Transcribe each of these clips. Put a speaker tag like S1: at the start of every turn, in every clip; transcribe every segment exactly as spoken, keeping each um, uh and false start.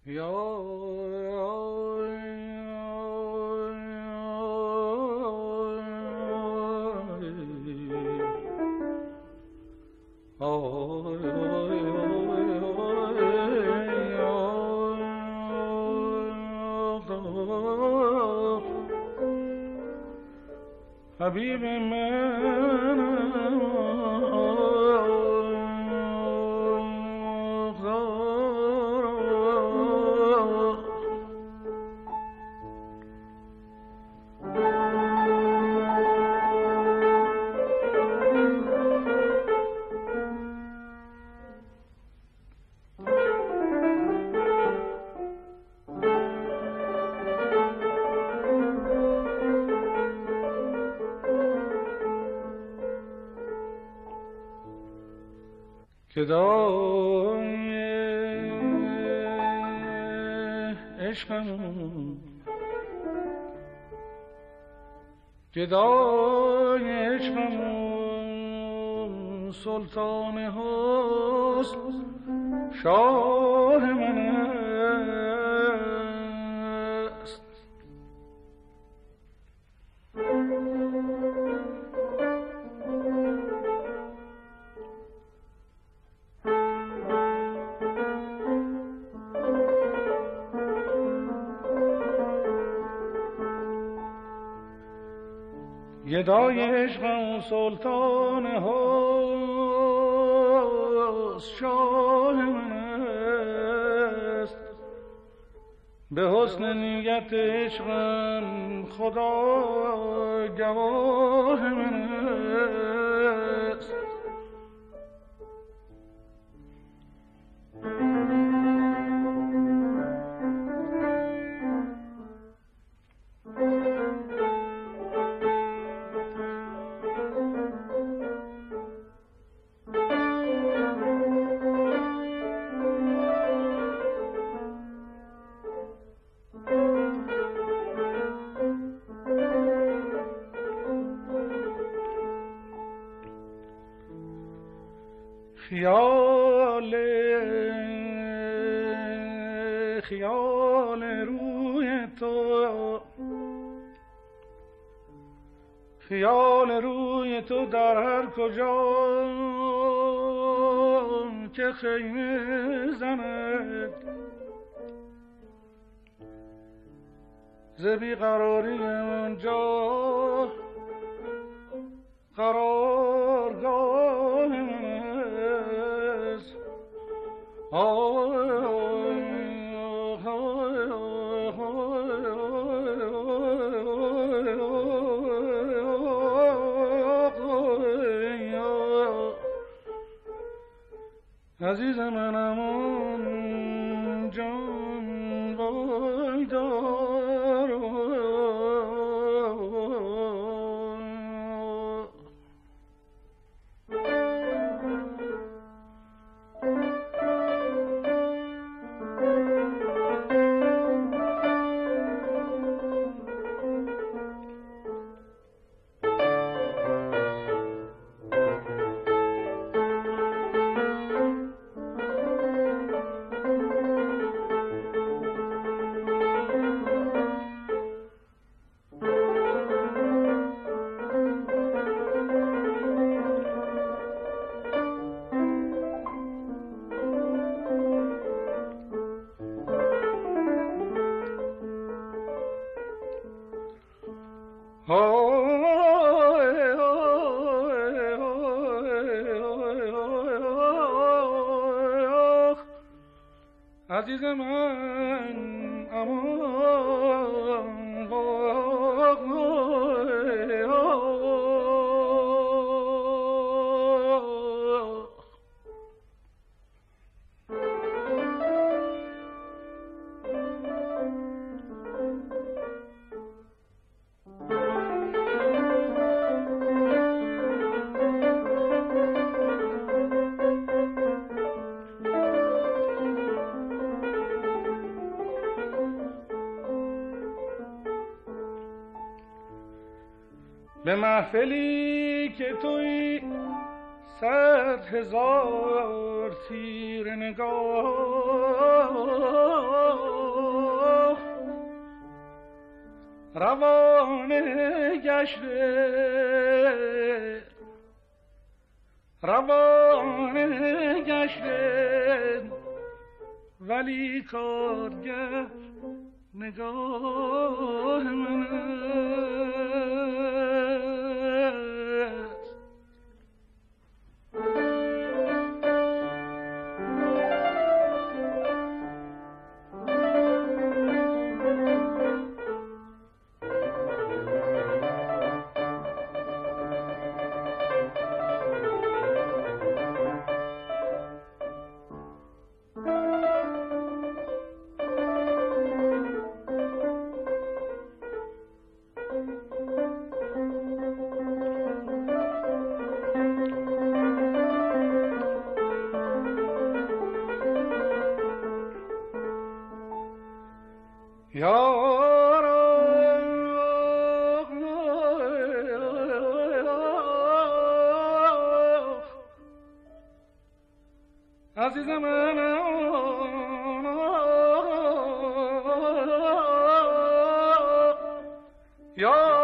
S1: حبیب من گدای عشقم گدای عشقم سلطان حسن شاه من است. گدای عشقم سلطان حسن شاه من است. به حسن نیت عشقم خدا گواه من است. خیال خیال روی تو خیال روی تو در هر کجا که خیمه زند ز بیقراری اونجا قرارگاه من است. عزیز منم اون جان وای دار عزیز من امان به محفلی که توی صد هزار تیر نگاه روانه گشته روانه گشته ولی کارگر نگاه من است. عزیز من یا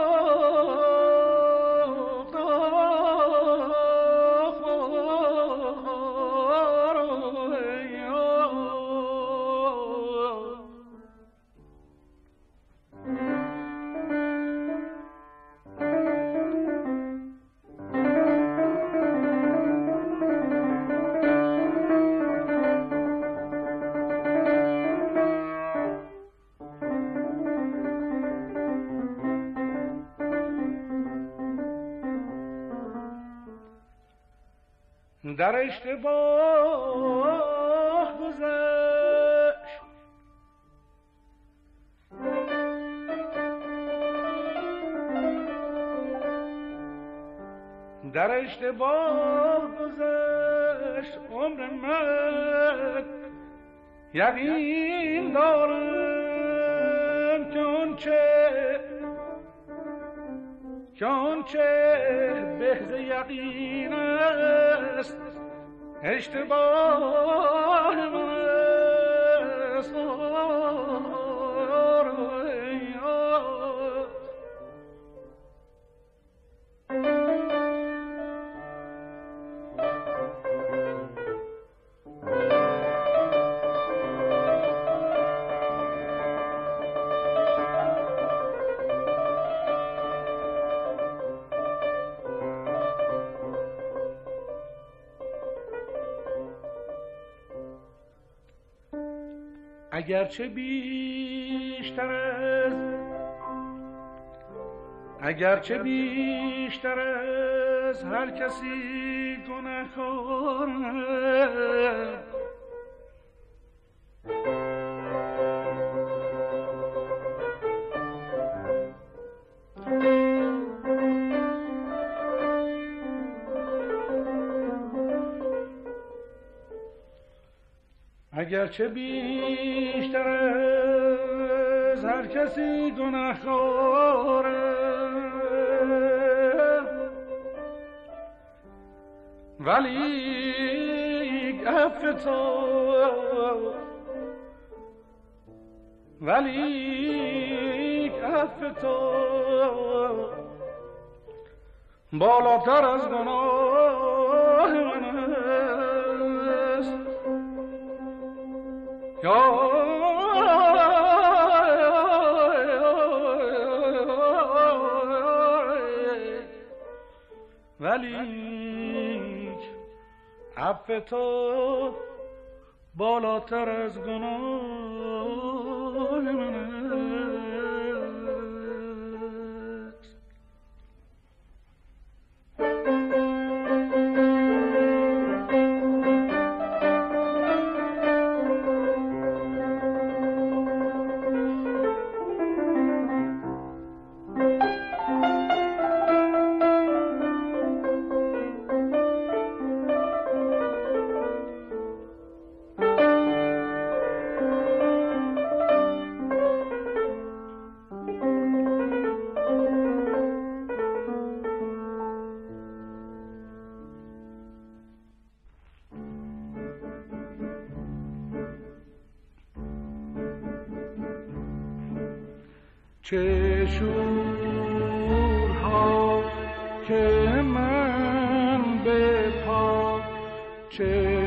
S1: در اشتباه گذشت در اشتباه گذشت عمر من یقین دارم که اون چه که اون چه بهز یقین است اشتباه من است. اگرچه بیشتر از اگرچه بیشتر از هر کسی گناهکار اگرچه بیشتر از هر کسی گناهکارم ولی عفو تو ولی عفو تو بالاتر از گناه من است. یا ولی عفو تو بالاتر از گناه من است. چه شورها که من به پا، چه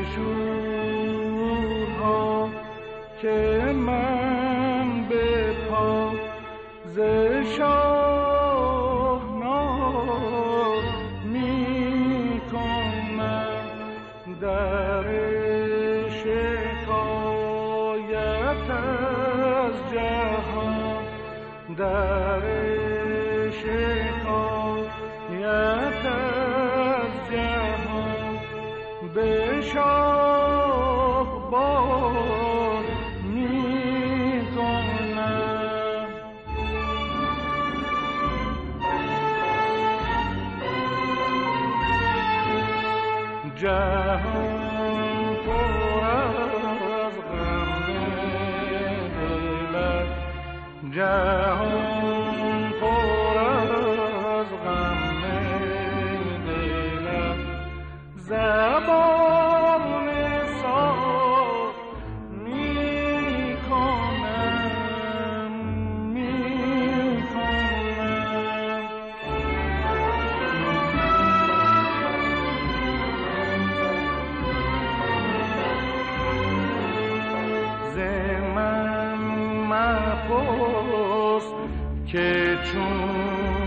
S1: شورها که من به پا ز شاهنامه می کنم در شکایت از جهان، در شکایت از جهان به شاه بار می کنم. جهان پر از غم دل است، جهان پر از غم دل است، زبان صاف می کنم می کنم. ز من مپرس که چون